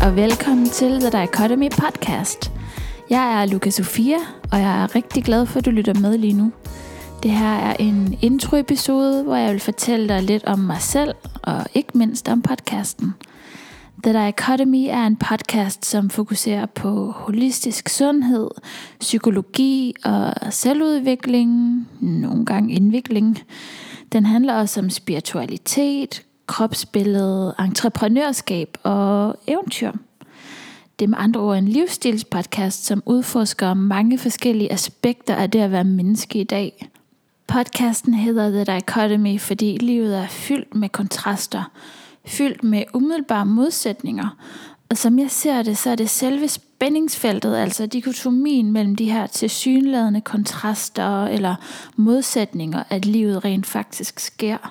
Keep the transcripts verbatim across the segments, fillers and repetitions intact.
og velkommen til The Dichotomy Podcast. Jeg er Luca Sofia, og jeg er rigtig glad for, at du lytter med lige nu. Det her er en intro-episode, hvor jeg vil fortælle dig lidt om mig selv, og ikke mindst om podcasten. The Dichotomy er en podcast, som fokuserer på holistisk sundhed, psykologi og selvudvikling, nogle gange indvikling. Den handler også om spiritualitet, kropsbillede, entreprenørskab og eventyr. Det er med andre ord en livsstilspodcast, som udforsker mange forskellige aspekter af det at være menneske i dag. Podcasten hedder The Dichotomy, fordi livet er fyldt med kontraster, fyldt med umiddelbare modsætninger. Og som jeg ser det, så er det selve spændingsfeltet, altså dikotomien mellem de her tilsyneladende kontraster eller modsætninger, at livet rent faktisk sker.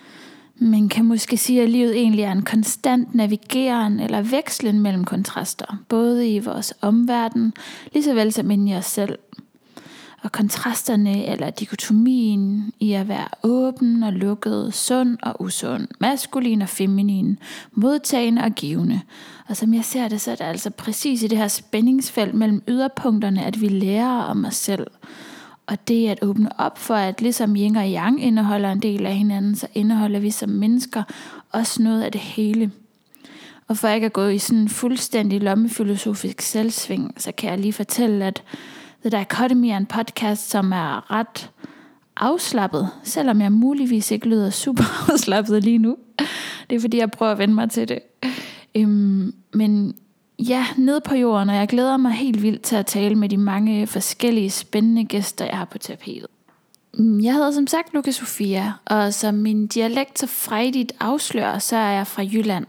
Man kan måske sige, at livet egentlig er en konstant navigeren eller vekslen mellem kontraster, både i vores omverden, lige så vel som inde i os selv. Og kontrasterne eller dikotomien i at være åben og lukket, sund og usund, maskulin og feminin, modtagende og givende. Og som jeg ser det, så er det altså præcis i det her spændingsfelt mellem yderpunkterne, at vi lærer om os selv. Og det at åbne op for, at ligesom yin og yang indeholder en del af hinanden, så indeholder vi som mennesker også noget af det hele. Og for ikke at gå i sådan en fuldstændig lommefilosofisk selvsving, så kan jeg lige fortælle, at The Dichotomy er en podcast, som er ret afslappet, selvom jeg muligvis ikke lyder super afslappet lige nu. Det er fordi, jeg prøver at vende mig til det. Øhm, men ja, nede på jorden, og jeg glæder mig helt vildt til at tale med de mange forskellige spændende gæster, jeg har på tapetet. Jeg hedder som sagt Luca Sofia, og som min dialekt så frejdigt afslører, så er jeg fra Jylland.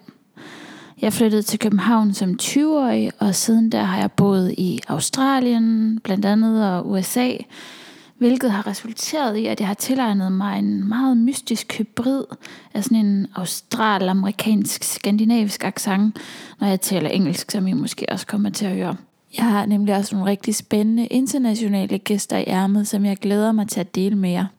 Jeg flyttede til København som tyve-årig, og siden der har jeg boet i Australien, blandt andet og U S A, hvilket har resulteret i, at jeg har tilegnet mig en meget mystisk hybrid af sådan en austral-amerikansk skandinavisk accent, når jeg taler engelsk, som I måske også kommer til at høre. Jeg har nemlig også nogle rigtig spændende internationale gæster i ærmet, som jeg glæder mig til at dele med jer.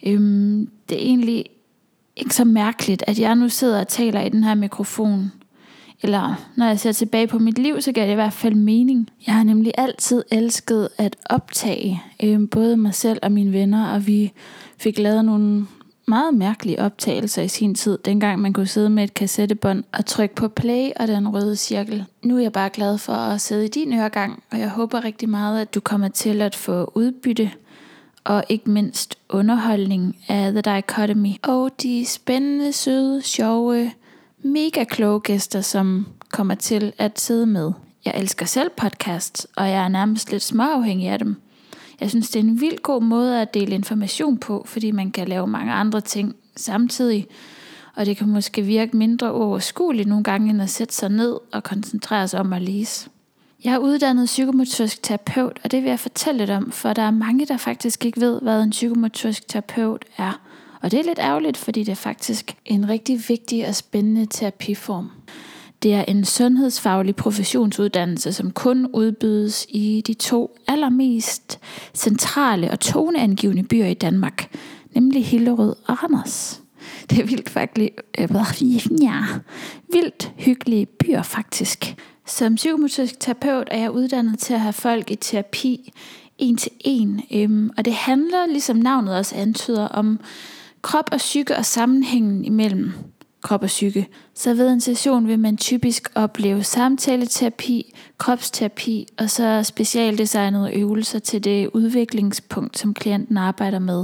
Øhm, det er egentlig ikke så mærkeligt, at jeg nu sidder og taler i den her mikrofon. Eller når jeg ser tilbage på mit liv, så giver det i hvert fald mening. Jeg har nemlig altid elsket at optage øh, både mig selv og mine venner, og vi fik lavet nogle meget mærkelige optagelser i sin tid, dengang man kunne sidde med et kassettebånd og trykke på play og den røde cirkel. Nu er jeg bare glad for at sidde i din øregang, og jeg håber rigtig meget, at du kommer til at få udbytte og ikke mindst underholdning af The Dichotomy og de spændende, søde, sjove, mega kloge gæster, som kommer til at sidde med. Jeg elsker selv podcasts, og jeg er nærmest lidt småafhængig af dem. Jeg synes, det er en vildt god måde at dele information på, fordi man kan lave mange andre ting samtidig, og det kan måske virke mindre overskueligt nogle gange, end at sætte sig ned og koncentrere sig om at læse. Jeg er uddannet psykomotorisk terapeut, og det vil jeg fortælle lidt om, for der er mange, der faktisk ikke ved, hvad en psykomotorisk terapeut er. Og det er lidt ærgerligt, fordi det er faktisk en rigtig vigtig og spændende terapiform. Det er en sundhedsfaglig professionsuddannelse, som kun udbydes i de to allermest centrale og toneangivende byer i Danmark, nemlig Hillerød og Randers. Det er vildt, faktisk, øh, ja, vildt hyggelige byer faktisk. Som psykomotorisk terapeut er jeg uddannet til at have folk i terapi en til en, øhm, og det handler, ligesom navnet også antyder, om krop og psyke og sammenhængen imellem krop og psyke. Så ved en session vil man typisk opleve samtaleterapi, kropsterapi og så specialdesignede øvelser til det udviklingspunkt, som klienten arbejder med.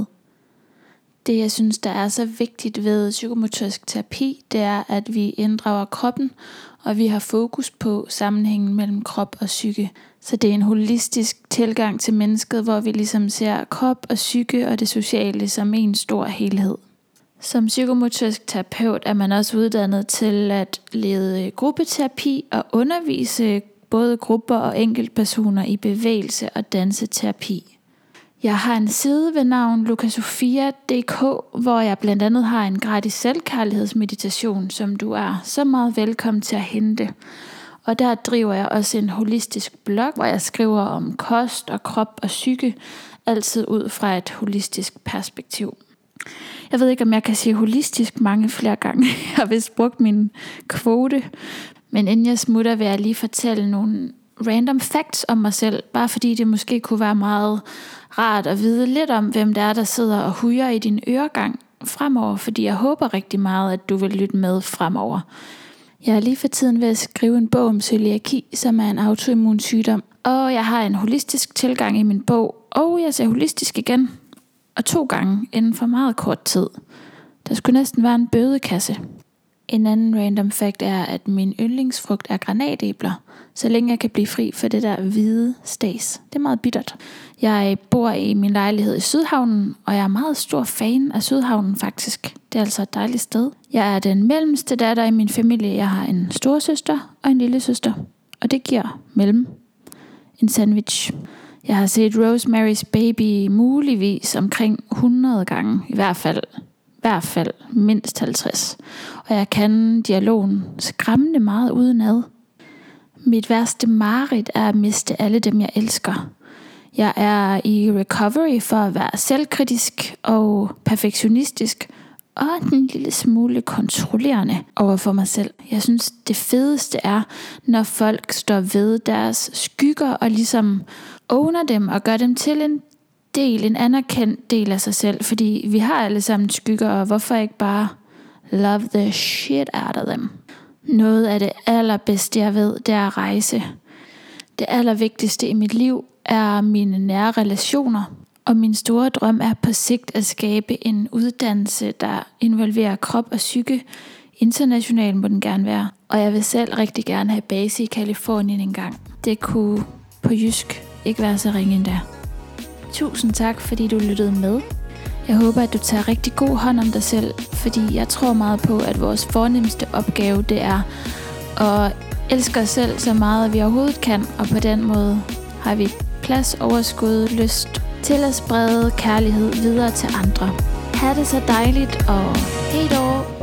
Det, jeg synes, der er så vigtigt ved psykomotorisk terapi, det er, at vi inddrager kroppen, og vi har fokus på sammenhængen mellem krop og psyke. Så det er en holistisk tilgang til mennesket, hvor vi ligesom ser krop og psyke og det sociale som en stor helhed. Som psykomotorisk terapeut er man også uddannet til at lede gruppeterapi og undervise både grupper og enkeltpersoner i bevægelse og danseterapi. Jeg har en side ved navn lucasofia punktum d k, hvor jeg blandt andet har en gratis selvkærlighedsmeditation, som du er så meget velkommen til at hente. Og der driver jeg også en holistisk blog, hvor jeg skriver om kost og krop og psyke, altid ud fra et holistisk perspektiv. Jeg ved ikke, om jeg kan sige holistisk mange flere gange. Jeg har vist brugt min kvote. Men inden jeg smutter, vil jeg lige fortælle nogle random facts om mig selv, bare fordi det måske kunne være meget rart at vide lidt om, hvem det er, der sidder og hujer i din øregang fremover, fordi jeg håber rigtig meget, at du vil lytte med fremover. Jeg er lige for tiden ved at skrive en bog om cøliaki, som er en autoimmun sygdom, og jeg har en holistisk tilgang i min bog, og jeg ser holistisk igen, og to gange inden for meget kort tid. Der skulle næsten være en bødekasse. En anden random fact er, at min yndlingsfrugt er granatæbler, så længe jeg kan blive fri for det der hvide stas. Det er meget bittert. Jeg bor i min lejlighed i Sydhavnen, og jeg er meget stor fan af Sydhavnen faktisk. Det er altså et dejligt sted. Jeg er den mellemste datter i min familie. Jeg har en storesøster og en lille søster, og det giver mellem en sandwich. Jeg har set Rosemary's Baby muligvis omkring hundrede gange, i hvert fald. I hvert fald mindst halvtreds. Og jeg kan dialogen skræmmende meget udenad. Mit værste mareridt er at miste alle dem, jeg elsker. Jeg er i recovery for at være selvkritisk og perfektionistisk, og en lille smule kontrollerende over for mig selv. Jeg synes, det fedeste er, når folk står ved deres skygger og ligesom owner dem og gør dem til en del, en anerkendt del af sig selv, fordi vi har alle sammen skygger, og hvorfor ikke bare love the shit out of them. Noget af det allerbedste, jeg ved, det er at rejse. Det allervigtigste i mit liv er mine nære relationer, og min store drøm er på sigt at skabe en uddannelse, der involverer krop og psyke. International må den gerne være, og jeg vil selv rigtig gerne have base i Californien engang. Det kunne på jysk ikke være så ringe endda. Tusind tak, fordi du lyttede med. Jeg håber, at du tager rigtig god hånd om dig selv, fordi jeg tror meget på, at vores fornemmeste opgave, det er at elske os selv så meget, vi overhovedet kan, og på den måde har vi plads, overskud, lyst til at sprede kærlighed videre til andre. Ha' det så dejligt, og hej då!